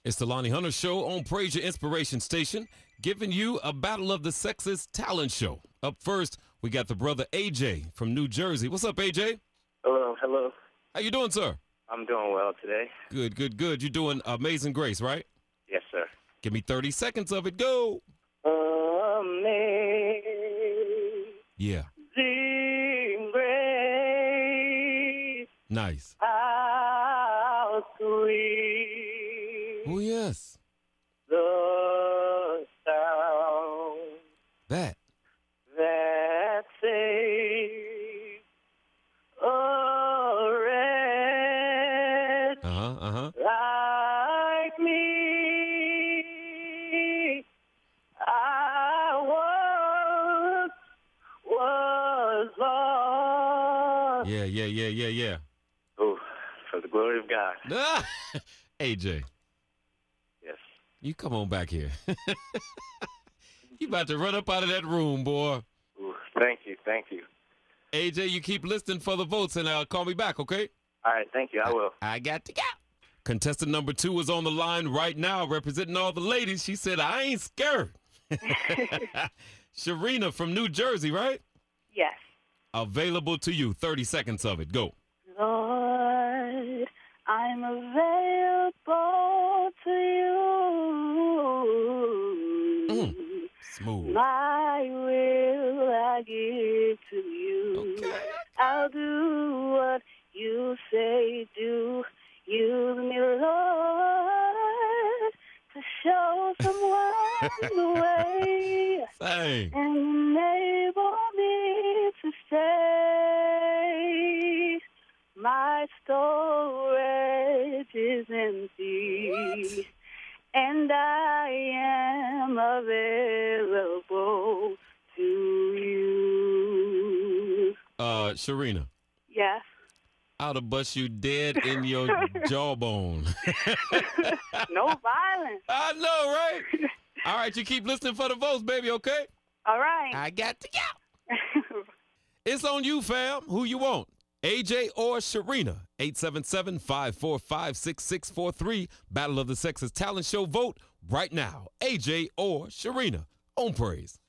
It's the Lonnie Hunter Show on Praise Your Inspiration Station, giving you a Battle of the Sexes talent show. Up first, we got the brother AJ from New Jersey. What's up, AJ? Hello. How you doing, sir? I'm doing well today. Good. You're doing Amazing Grace, right? Yes, sir. Give me 30 seconds of it. Go. Amazing Yeah. grace, Nice. how sweet Oh, yes. the sound That. that saved a wretch like me. I was lost. Yeah. Oh, for the glory of God. AJ, Yes. you come on back here. You about to run up out of that room, boy. Ooh, thank you. AJ, you keep listening for the votes and call me back, okay? All right, thank you. I will. I got to go. Contestant number 2 is on the line right now, representing all the ladies. She said, I ain't scared. Sharina from New Jersey, right? Yes. Available to you. 30 seconds of it. Go. Lord, I'm available to you. Smooth. My will I give to you. Okay. I'll do what you say do. Use me, Lord, to show someone the way. Sing. Enable me to stay. My storage is empty, and I am available to you. Sharina, Yes. I'll have bust you dead in your jawbone. No violence. I know, right? All right, you keep listening for the votes, baby, okay? All right. I got to go. It's on you, fam. Who you want? AJ or Sharina? 877-545-6643. Battle of the Sexes talent show. Vote right now. AJ or Sharina on Praise.